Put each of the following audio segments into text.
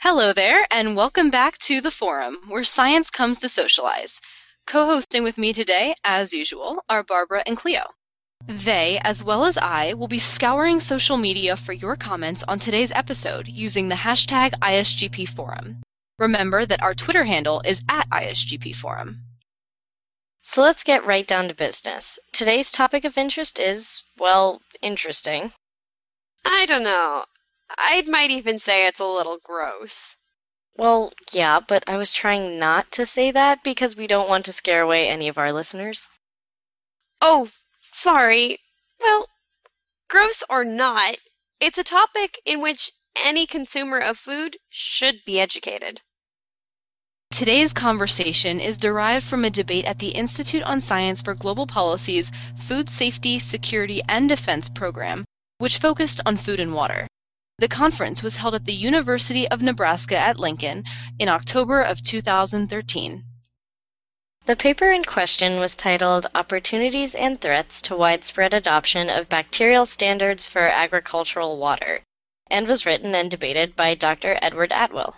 Hello there, and welcome back to the forum, where science comes to socialize. Co-hosting with me today, as usual, are Barbara and Cleo. They, as well as I, will be scouring social media for your comments on today's episode using the hashtag ISGPforum. Remember that our Twitter handle is @ISGPforum. So let's get right down to business. Today's topic of interest is, well, interesting. I don't know. I might even say it's a little gross. Well, yeah, but I was trying not to say that because we don't want to scare away any of our listeners. Oh, sorry. Well, gross or not, it's a topic in which any consumer of food should be educated. Today's conversation is derived from a debate at the Institute on Science for Global Policy's Food Safety, Security, and Defense program, which focused on food and water. The conference was held at the University of Nebraska at Lincoln in October of 2013. The paper in question was titled Opportunities and Threats to Widespread Adoption of Bacterial Standards for Agricultural Water, and was written and debated by Dr. Edward Atwill.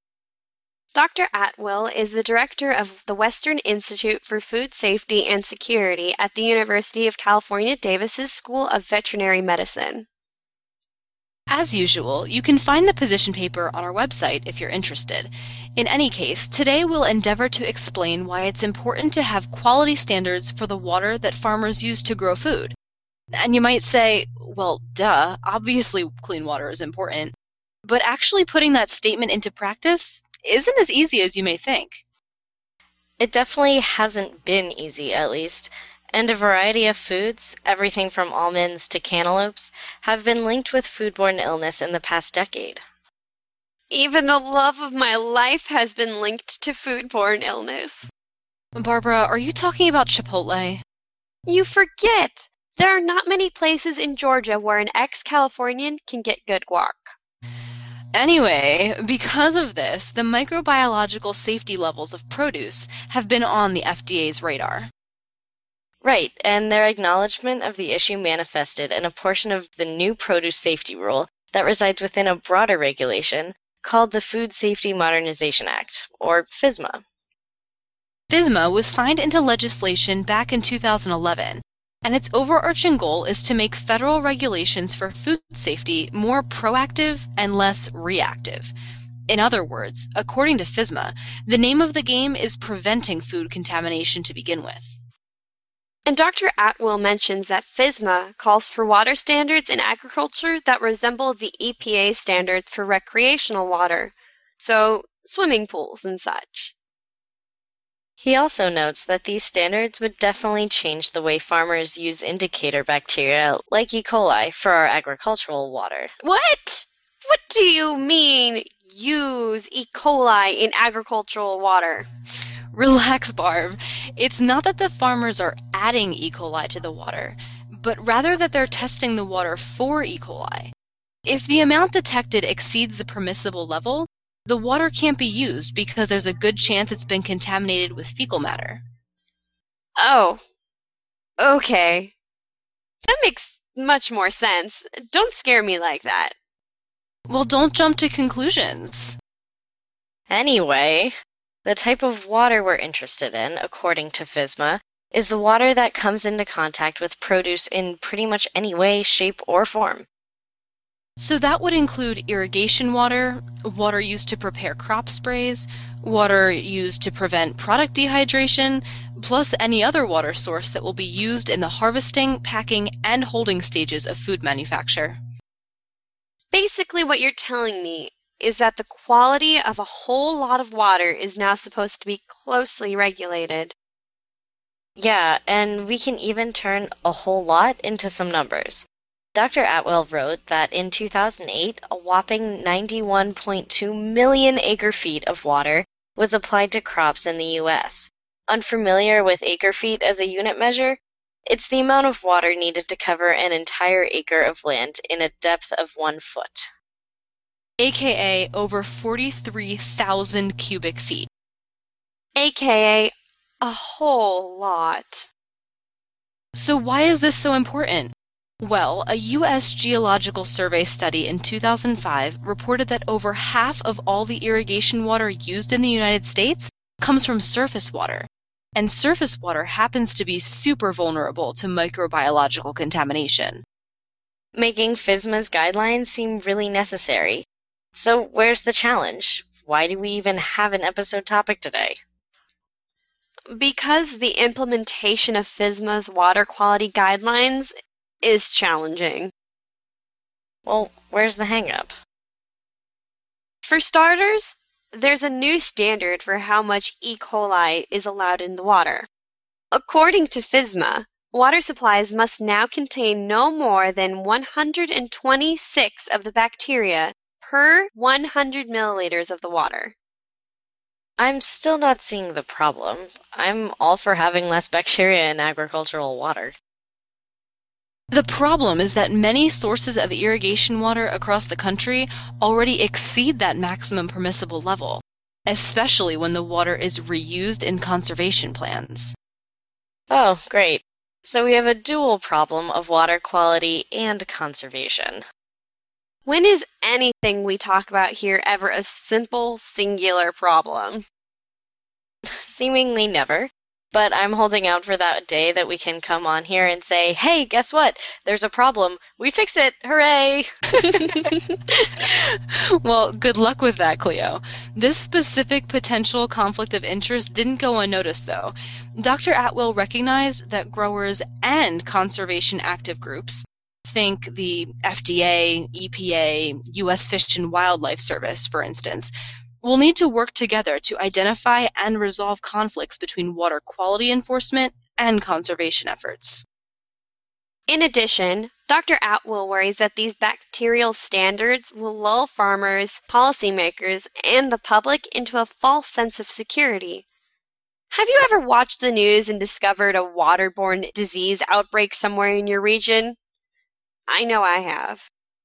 Dr. Atwill is the director of the Western Institute for Food Safety and Security at the University of California, Davis's School of Veterinary Medicine. As usual, you can find the position paper on our website if you're interested. In any case, today we'll endeavor to explain why it's important to have quality standards for the water that farmers use to grow food. And you might say, well, duh, obviously clean water is important. But actually putting that statement into practice isn't as easy as you may think. It definitely hasn't been easy, at least. And a variety of foods, everything from almonds to cantaloupes, have been linked with foodborne illness in the past decade. Even the love of my life has been linked to foodborne illness. Barbara, are you talking about Chipotle? You forget! There are not many places in Georgia where an ex-Californian can get good guac. Anyway, because of this, the microbiological safety levels of produce have been on the FDA's radar. Right, and their acknowledgement of the issue manifested in a portion of the new produce safety rule that resides within a broader regulation called the Food Safety Modernization Act, or FSMA. FSMA was signed into legislation back in 2011, and its overarching goal is to make federal regulations for food safety more proactive and less reactive. In other words, according to FSMA, the name of the game is preventing food contamination to begin with. And Dr. Atwill mentions that FSMA calls for water standards in agriculture that resemble the EPA standards for recreational water, so swimming pools and such. He also notes that these standards would definitely change the way farmers use indicator bacteria like E. coli for our agricultural water. What? What do you mean, use E. coli in agricultural water? Relax, Barb. It's not that the farmers are adding E. coli to the water, but rather that they're testing the water for E. coli. If the amount detected exceeds the permissible level, the water can't be used because there's a good chance it's been contaminated with fecal matter. Oh, okay. That makes much more sense. Don't scare me like that. Well, don't jump to conclusions. Anyway, the type of water we're interested in, according to FSMA, is the water that comes into contact with produce in pretty much any way, shape, or form. So that would include irrigation water, water used to prepare crop sprays, water used to prevent product dehydration, plus any other water source that will be used in the harvesting, packing, and holding stages of food manufacture. Basically, what you're telling me is that the quality of a whole lot of water is now supposed to be closely regulated. Yeah, and we can even turn a whole lot into some numbers. Dr. Atwill wrote that in 2008, a whopping 91.2 million acre-feet of water was applied to crops in the U.S. Unfamiliar with acre-feet as a unit measure? It's the amount of water needed to cover an entire acre of land in a depth of 1 foot. AKA over 43,000 cubic feet. AKA a whole lot. So why is this so important? Well, a U.S. Geological Survey study in 2005 reported that over half of all the irrigation water used in the United States comes from surface water. And surface water happens to be super vulnerable to microbiological contamination. Making FSMA's guidelines seem really necessary. So where's the challenge? Why do we even have an episode topic today? Because the implementation of FSMA's water quality guidelines is challenging. Well, where's the hang-up? For starters, there's a new standard for how much E. coli is allowed in the water. According to FSMA, water supplies must now contain no more than 126 of the bacteria per 100 milliliters of the water. I'm still not seeing the problem. I'm all for having less bacteria in agricultural water. The problem is that many sources of irrigation water across the country already exceed that maximum permissible level, especially when the water is reused in conservation plans. Oh, great. So we have a dual problem of water quality and conservation. When is anything we talk about here ever a simple, singular problem? Seemingly never. But I'm holding out for that day that we can come on here and say, hey, guess what? There's a problem. We fix it. Hooray! Well, good luck with that, Cleo. This specific potential conflict of interest didn't go unnoticed, though. Dr. Atwill recognized that growers and conservation active groups, think the FDA, EPA, U.S. Fish and Wildlife Service, for instance, will need to work together to identify and resolve conflicts between water quality enforcement and conservation efforts. In addition, Dr. Atwill worries that these bacterial standards will lull farmers, policymakers, and the public into a false sense of security. Have you ever watched the news and discovered a waterborne disease outbreak somewhere in your region? I know I have.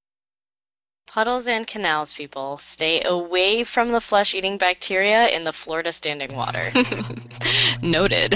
Puddles and canals, people. Stay away from the flesh-eating bacteria in the Florida standing water. Noted.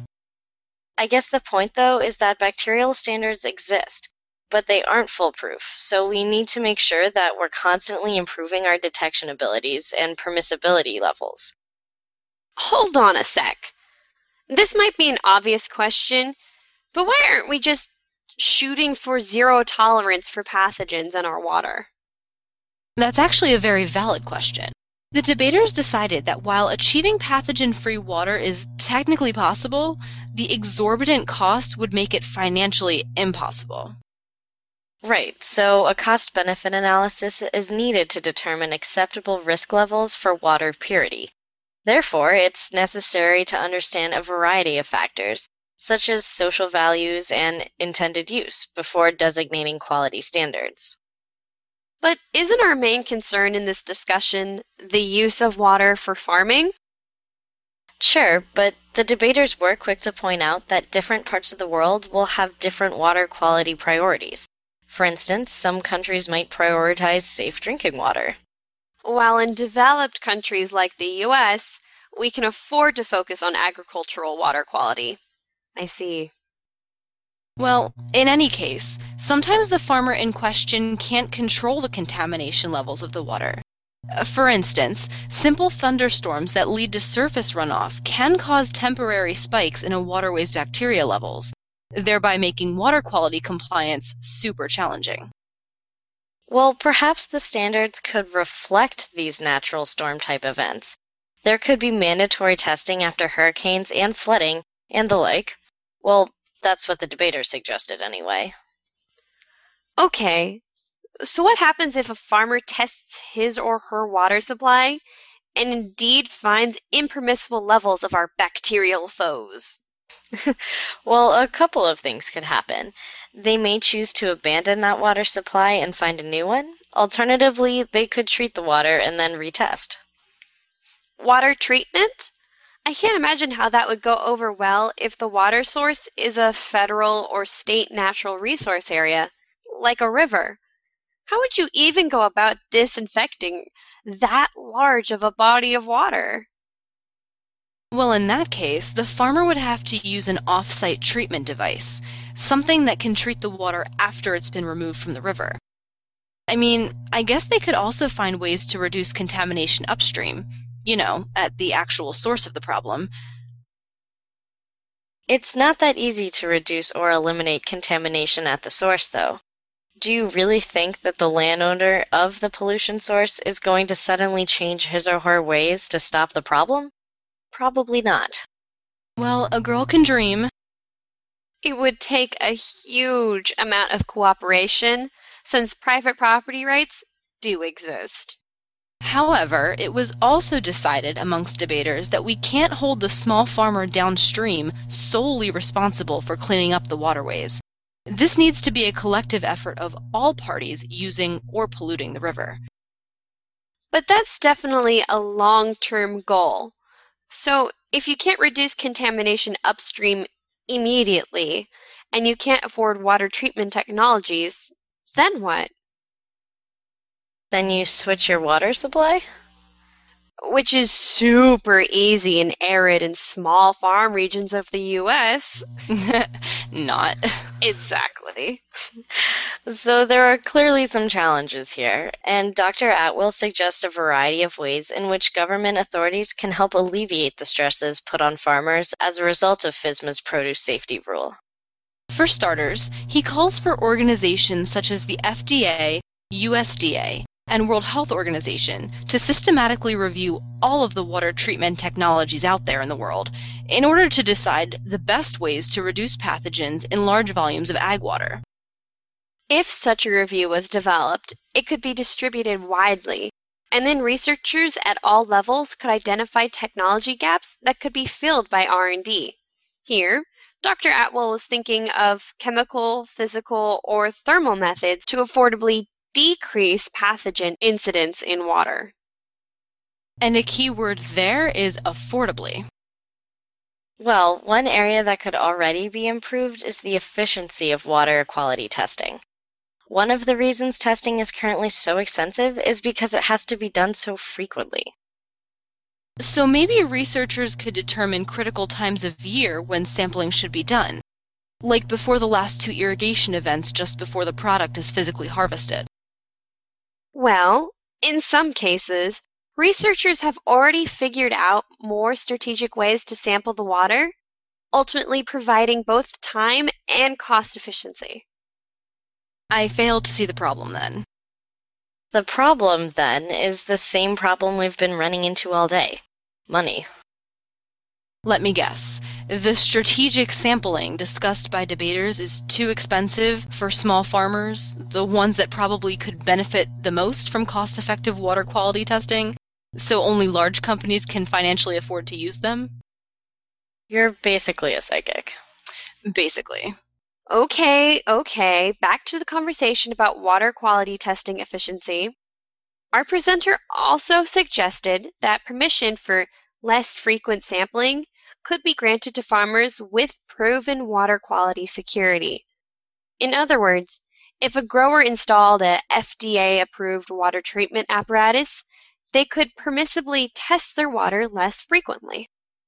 I guess the point, though, is that bacterial standards exist, but they aren't foolproof, so we need to make sure that we're constantly improving our detection abilities and permissibility levels. Hold on a sec. This might be an obvious question, but why aren't we just shooting for zero tolerance for pathogens in our water? That's actually a very valid question. The debaters decided that while achieving pathogen-free water is technically possible, the exorbitant cost would make it financially impossible. Right, so a cost-benefit analysis is needed to determine acceptable risk levels for water purity. Therefore, it's necessary to understand a variety of factors, such as social values and intended use, before designating quality standards. But isn't our main concern in this discussion the use of water for farming? Sure, but the debaters were quick to point out that different parts of the world will have different water quality priorities. For instance, some countries might prioritize safe drinking water. While in developed countries like the US, we can afford to focus on agricultural water quality. I see. Well, in any case, sometimes the farmer in question can't control the contamination levels of the water. For instance, simple thunderstorms that lead to surface runoff can cause temporary spikes in a waterway's bacteria levels, thereby making water quality compliance super challenging. Well, perhaps the standards could reflect these natural storm-type events. There could be mandatory testing after hurricanes and flooding and the like. Well, that's what the debaters suggested anyway. Okay, so what happens if a farmer tests his or her water supply and indeed finds impermissible levels of our bacterial foes? Well, a couple of things could happen. They may choose to abandon that water supply and find a new one. Alternatively, they could treat the water and then retest. Water treatment? I can't imagine how that would go over well if the water source is a federal or state natural resource area, like a river. How would you even go about disinfecting that large of a body of water? Well, in that case, the farmer would have to use an off-site treatment device, something that can treat the water after it's been removed from the river. I mean, I guess they could also find ways to reduce contamination upstream, at the actual source of the problem. It's not that easy to reduce or eliminate contamination at the source, though. Do you really think that the landowner of the pollution source is going to suddenly change his or her ways to stop the problem? Probably not. Well, a girl can dream. It would take a huge amount of cooperation since private property rights do exist. However, it was also decided amongst debaters that we can't hold the small farmer downstream solely responsible for cleaning up the waterways. This needs to be a collective effort of all parties using or polluting the river. But that's definitely a long-term goal. So if you can't reduce contamination upstream immediately, and you can't afford water treatment technologies, then what? Then you switch your water supply? Which is super easy in arid and small farm regions of the US. Not. Exactly. So there are clearly some challenges here, and Dr. Atwill suggests a variety of ways in which government authorities can help alleviate the stresses put on farmers as a result of FSMA's produce safety rule. For starters, he calls for organizations such as the FDA, USDA, and World Health Organization to systematically review all of the water treatment technologies out there in the world in order to decide the best ways to reduce pathogens in large volumes of ag water. If such a review was developed, it could be distributed widely, and then researchers at all levels could identify technology gaps that could be filled by R&D. Here, Dr. Atwill was thinking of chemical, physical, or thermal methods to affordably decrease pathogen incidence in water. And a key word there is affordably. Well, one area that could already be improved is the efficiency of water quality testing. One of the reasons testing is currently so expensive is because it has to be done so frequently. So maybe researchers could determine critical times of year when sampling should be done, like before the last 2 irrigation events just before the product is physically harvested. Well, in some cases, researchers have already figured out more strategic ways to sample the water, ultimately providing both time and cost efficiency. I fail to see the problem then. The problem, then, is the same problem we've been running into all day. Money. Let me guess. The strategic sampling discussed by debaters is too expensive for small farmers, the ones that probably could benefit the most from cost-effective water quality testing, so only large companies can financially afford to use them? You're basically a psychic. Basically. Okay, back to the conversation about water quality testing efficiency. Our presenter also suggested that permission for less frequent sampling could be granted to farmers with proven water quality security. In other words, if a grower installed a FDA-approved water treatment apparatus, they could permissibly test their water less frequently.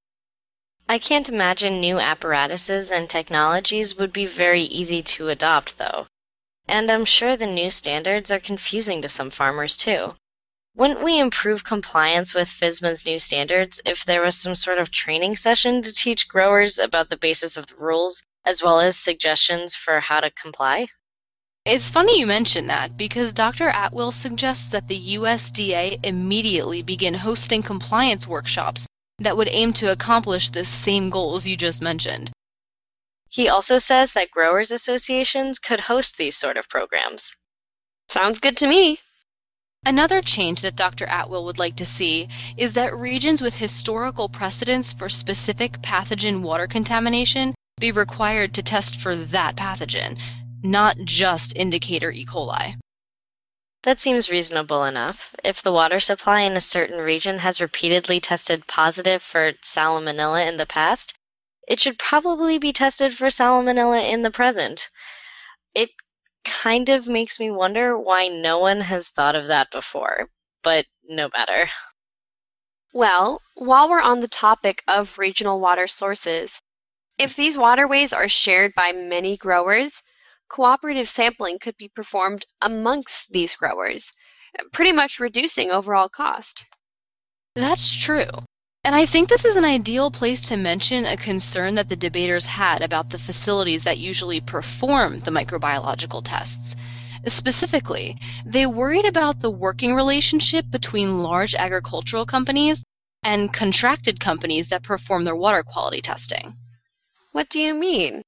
I can't imagine new apparatuses and technologies would be very easy to adopt, though. And I'm sure the new standards are confusing to some farmers, too. Wouldn't we improve compliance with FSMA's new standards if there was some sort of training session to teach growers about the basis of the rules, as well as suggestions for how to comply? It's funny you mention that, because Dr. Atwill suggests that the USDA immediately begin hosting compliance workshops that would aim to accomplish the same goals you just mentioned. He also says that growers' associations could host these sort of programs. Sounds good to me. Another change that Dr. Atwill would like to see is that regions with historical precedents for specific pathogen water contamination be required to test for that pathogen, not just indicator E. coli. That seems reasonable enough. If the water supply in a certain region has repeatedly tested positive for salmonella in the past, it should probably be tested for salmonella in the present. It kind of makes me wonder why no one has thought of that before, but no matter. Well, while we're on the topic of regional water sources, if these waterways are shared by many growers, cooperative sampling could be performed amongst these growers, pretty much reducing overall cost. That's true. And I think this is an ideal place to mention a concern that the debaters had about the facilities that usually perform the microbiological tests. Specifically, they worried about the working relationship between large agricultural companies and contracted companies that perform their water quality testing. What do you mean?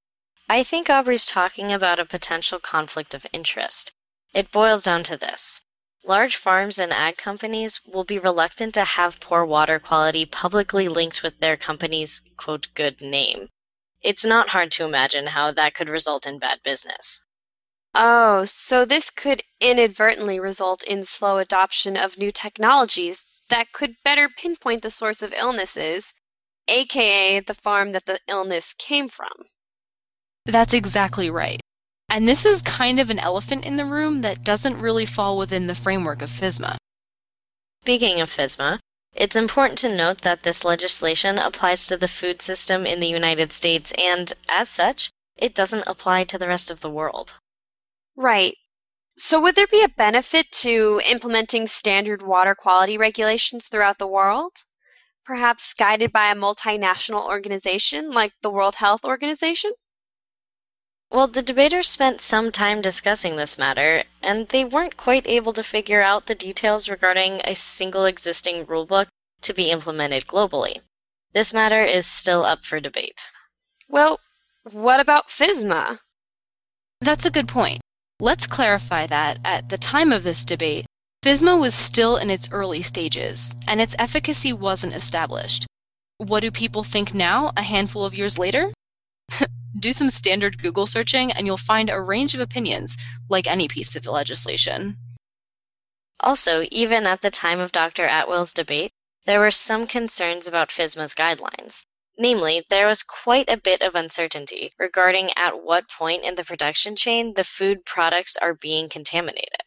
I think Aubrey's talking about a potential conflict of interest. It boils down to this. Large farms and ag companies will be reluctant to have poor water quality publicly linked with their company's, quote, good name. It's not hard to imagine how that could result in bad business. Oh, so this could inadvertently result in slow adoption of new technologies that could better pinpoint the source of illnesses, aka the farm that the illness came from. That's exactly right. And this is kind of an elephant in the room that doesn't really fall within the framework of FSMA. Speaking of FSMA, it's important to note that this legislation applies to the food system in the United States and, as such, it doesn't apply to the rest of the world. Right. So would there be a benefit to implementing standard water quality regulations throughout the world? Perhaps guided by a multinational organization like the World Health Organization? Well, the debaters spent some time discussing this matter, and they weren't quite able to figure out the details regarding a single existing rulebook to be implemented globally. This matter is still up for debate. Well, what about FSMA? That's a good point. Let's clarify that at the time of this debate, FSMA was still in its early stages, and its efficacy wasn't established. What do people think now, a handful of years later? Do some standard Google searching and you'll find a range of opinions, like any piece of legislation. Also, even at the time of Dr. Atwell's debate, there were some concerns about FSMA's guidelines. Namely, there was quite a bit of uncertainty regarding at what point in the production chain the food products are being contaminated.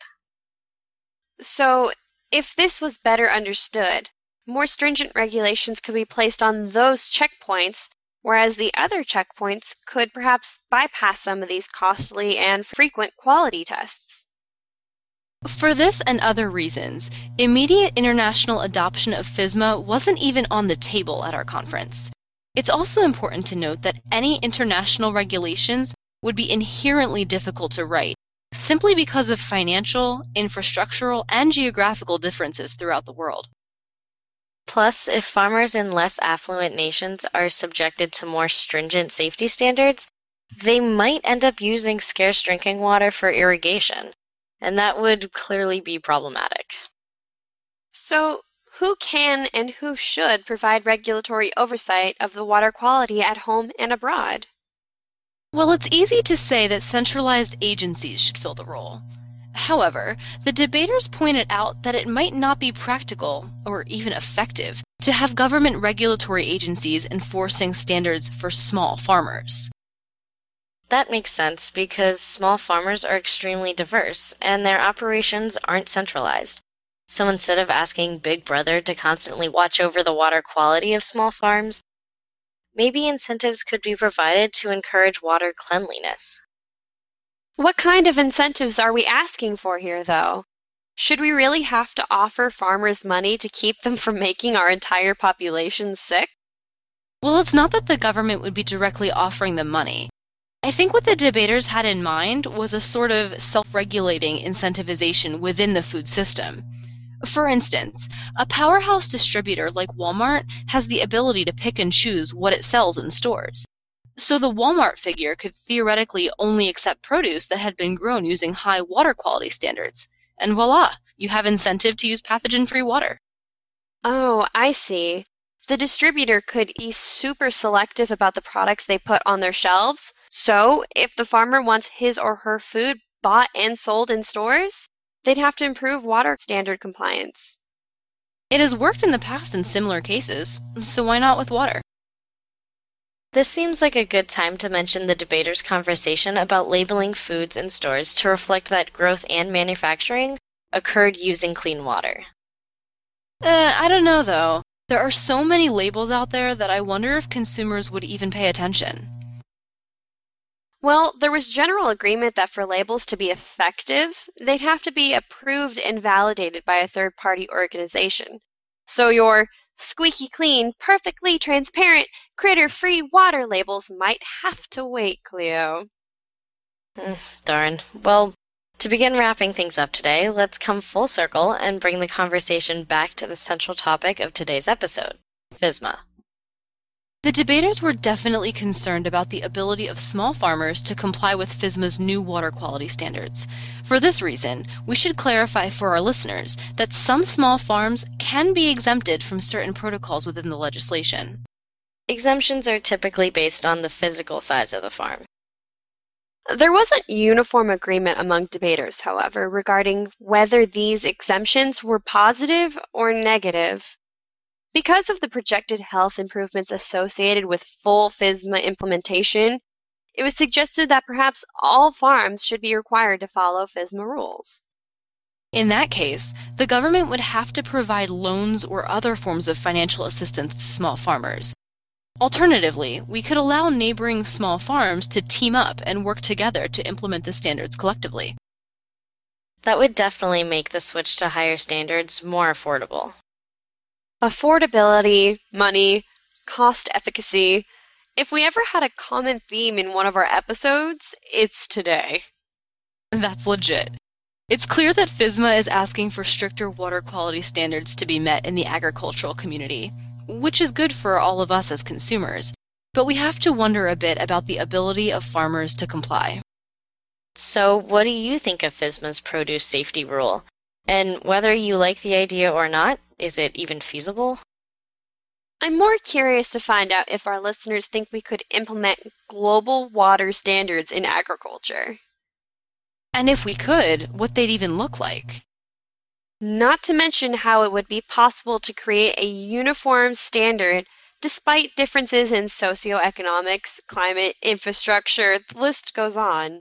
So, if this was better understood, more stringent regulations could be placed on those checkpoints, whereas the other checkpoints could perhaps bypass some of these costly and frequent quality tests. For this and other reasons, immediate international adoption of FSMA wasn't even on the table at our conference. It's also important to note that any international regulations would be inherently difficult to write, simply because of financial, infrastructural, and geographical differences throughout the world. Plus, if farmers in less affluent nations are subjected to more stringent safety standards, they might end up using scarce drinking water for irrigation, and that would clearly be problematic. So, who can and who should provide regulatory oversight of the water quality at home and abroad? Well, it's easy to say that centralized agencies should fill the role. However, the debaters pointed out that it might not be practical, or even effective, to have government regulatory agencies enforcing standards for small farmers. That makes sense because small farmers are extremely diverse and their operations aren't centralized. So instead of asking Big Brother to constantly watch over the water quality of small farms, maybe incentives could be provided to encourage water cleanliness. What kind of incentives are we asking for here, though? Should we really have to offer farmers money to keep them from making our entire population sick? Well, it's not that the government would be directly offering them money. I think what the debaters had in mind was a sort of self-regulating incentivization within the food system. For instance, a powerhouse distributor like Walmart has the ability to pick and choose what it sells in stores. So the Walmart figure could theoretically only accept produce that had been grown using high water quality standards. And voila, you have incentive to use pathogen-free water. Oh, I see. The distributor could be super selective about the products they put on their shelves. So, if the farmer wants his or her food bought and sold in stores, they'd have to improve water standard compliance. It has worked in the past in similar cases, so why not with water? This seems like a good time to mention the debaters' conversation about labeling foods in stores to reflect that growth and manufacturing occurred using clean water. I don't know though. There are so many labels out there that I wonder if consumers would even pay attention. Well, there was general agreement that for labels to be effective, they'd have to be approved and validated by a third-party organization. So your squeaky clean, perfectly transparent, critter-free water labels might have to wait, Cleo. Darn. Well, to begin wrapping things up today, let's come full circle and bring the conversation back to the central topic of today's episode, FSMA. The debaters were definitely concerned about the ability of small farmers to comply with FSMA's new water quality standards. For this reason, we should clarify for our listeners that some small farms can be exempted from certain protocols within the legislation. Exemptions are typically based on the physical size of the farm. There wasn't uniform agreement among debaters, however, regarding whether these exemptions were positive or negative. Because of the projected health improvements associated with full FSMA implementation, it was suggested that perhaps all farms should be required to follow FSMA rules. In that case, the government would have to provide loans or other forms of financial assistance to small farmers. Alternatively, we could allow neighboring small farms to team up and work together to implement the standards collectively. That would definitely make the switch to higher standards more affordable. Affordability, money, cost efficacy. If we ever had a common theme in one of our episodes, it's today. That's legit. It's clear that FSMA is asking for stricter water quality standards to be met in the agricultural community, which is good for all of us as consumers, but we have to wonder a bit about the ability of farmers to comply. So, what do you think of FSMA's produce safety rule? And whether you like the idea or not, is it even feasible? I'm more curious to find out if our listeners think we could implement global water standards in agriculture. And if we could, what they'd even look like. Not to mention how it would be possible to create a uniform standard despite differences in socioeconomics, climate, infrastructure, the list goes on.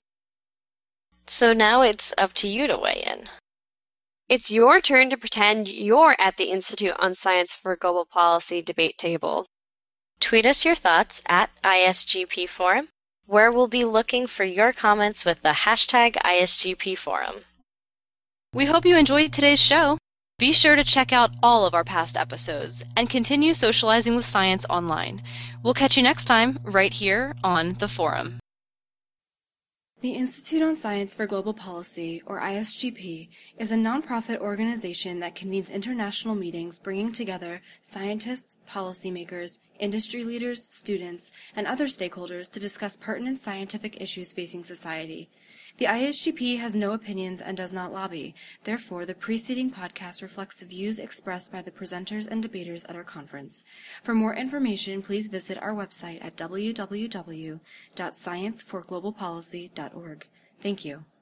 So now it's up to you to weigh in. It's your turn to pretend you're at the Institute on Science for Global Policy debate table. Tweet us your thoughts at ISGP Forum, where we'll be looking for your comments with the hashtag ISGP Forum. We hope you enjoyed today's show. Be sure to check out all of our past episodes and continue socializing with science online. We'll catch you next time right here on the forum. The Institute on Science for Global Policy, or ISGP, is a nonprofit organization that convenes international meetings bringing together scientists, policymakers, industry leaders, students, and other stakeholders to discuss pertinent scientific issues facing society. The ISGP has no opinions and does not lobby. Therefore, the preceding podcast reflects the views expressed by the presenters and debaters at our conference. For more information, please visit our website at www.scienceforglobalpolicy.org. Thank you.